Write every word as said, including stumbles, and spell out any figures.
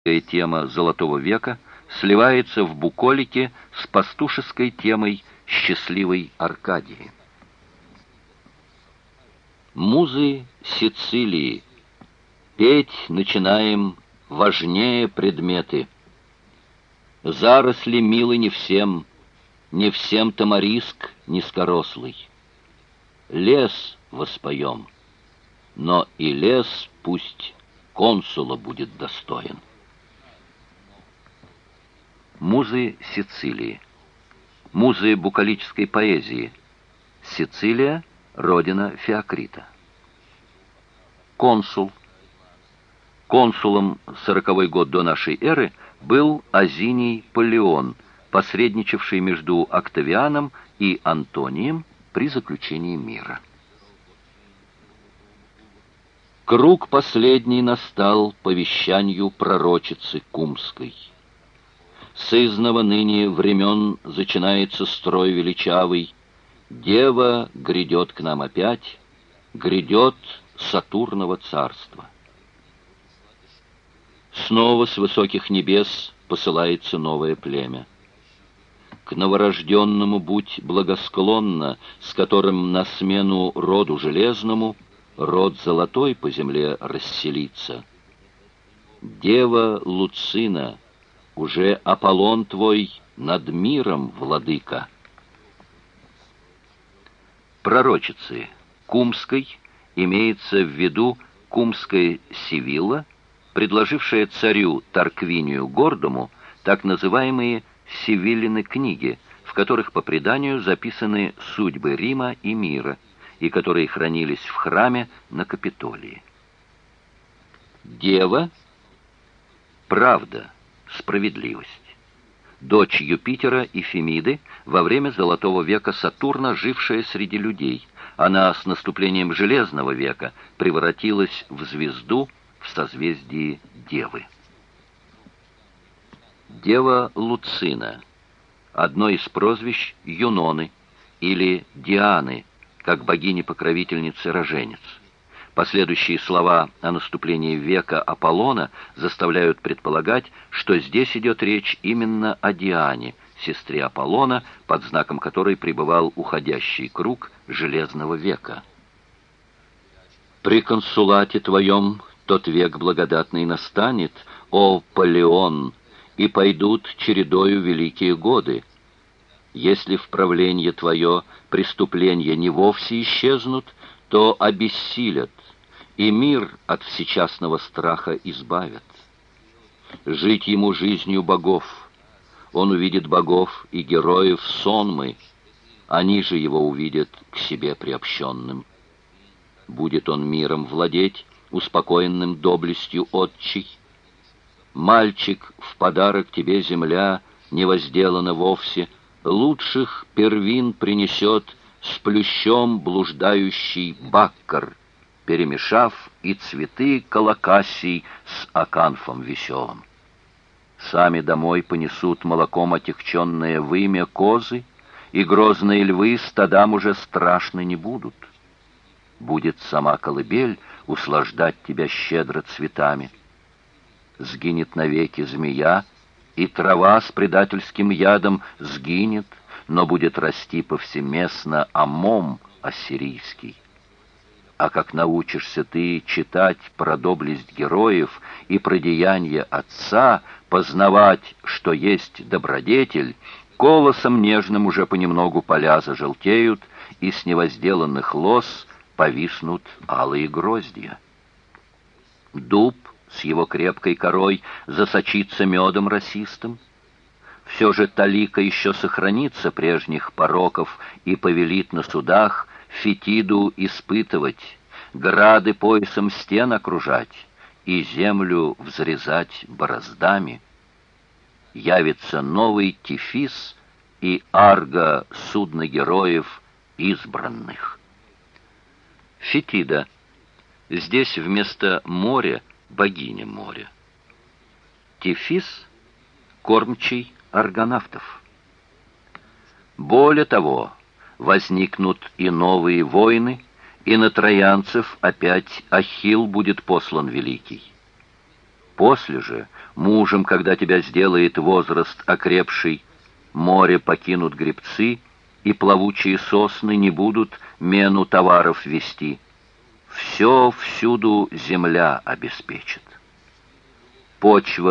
Тема Золотого века сливается в буколике с пастушеской темой счастливой Аркадии. Музы Сицилии, петь начинаем важнее предметы. Заросли милы не всем, не всем тамариск низкорослый. Лес воспоем, но и лес пусть консула будет достоин. Музы Сицилии. Музы букалической поэзии. Сицилия — родина Феокрита. Консул. Консулом сороковой год до нашей эры был Азиний Паллион, посредничавший между Октавианом и Антонием при заключении мира. Круг последний настал по вещанию пророчицы Кумской. Сызново ныне времен зачинается строй величавый. Дева грядет к нам опять, грядет Сатурново царство. Снова с высоких небес посылается новое племя. К новорожденному будь благосклонна, с которым на смену роду железному род золотой по земле расселится. Дева Луцина, уже Аполлон твой над миром владыка. Пророчицы Кумской имеется в виду Кумская Сивилла, предложившая царю Тарквинию Гордому так называемые Сивиллины книги, в которых по преданию записаны судьбы Рима и мира, и которые хранились в храме на Капитолии. Дева — правда, справедливость. Дочь Юпитера и Фемиды, во время Золотого века Сатурна, жившая среди людей. Она с наступлением Железного века превратилась в звезду в созвездии Девы. Дева Луцина, одно из прозвищ Юноны или Дианы, как богини-покровительницы роженец. Последующие слова о наступлении века Аполлона заставляют предполагать, что здесь идет речь именно о Диане, сестре Аполлона, под знаком которой пребывал уходящий круг Железного века. «При консулате твоем тот век благодатный настанет, о Паллион, и пойдут чередою великие годы. Если в правление твое преступления не вовсе исчезнут, то обессилят, и мир от всечастного страха избавят. Жить ему жизнью богов, он увидит богов и героев сонмы, они же его увидят к себе приобщенным. Будет он миром владеть, успокоенным доблестью отчий. Мальчик, в подарок тебе земля не возделана вовсе, лучших первин принесет с плющом блуждающий баккар, перемешав и цветы колокасий с аканфом веселым. Сами домой понесут молоком отягченное вымя козы, и грозные львы стадам уже страшны не будут. Будет сама колыбель услаждать тебя щедро цветами. Сгинет навеки змея, и трава с предательским ядом сгинет, но будет расти повсеместно омом ассирийский. А как научишься ты читать про доблесть героев и про деяния отца, познавать, что есть добродетель, колосом нежным уже понемногу поля зажелтеют, и с невозделанных лоз повиснут алые гроздья. Дуб с его крепкой корой засочится медом росистым. Все же талика еще сохранится прежних пороков и повелит на судах Фетиду испытывать, грады поясом стен окружать и землю взрезать бороздами. Явится новый Тифис и Арго судно героев избранных. Фетида. Здесь вместо моря богиня моря. Тифис — кормчий аргонавтов. Более того, возникнут и новые войны, и на троянцев опять Ахилл будет послан великий. После же Мужем, когда тебя сделает возраст окрепший, море покинут гребцы, и плавучие сосны не будут мену товаров вести. Все всюду земля обеспечит. Почва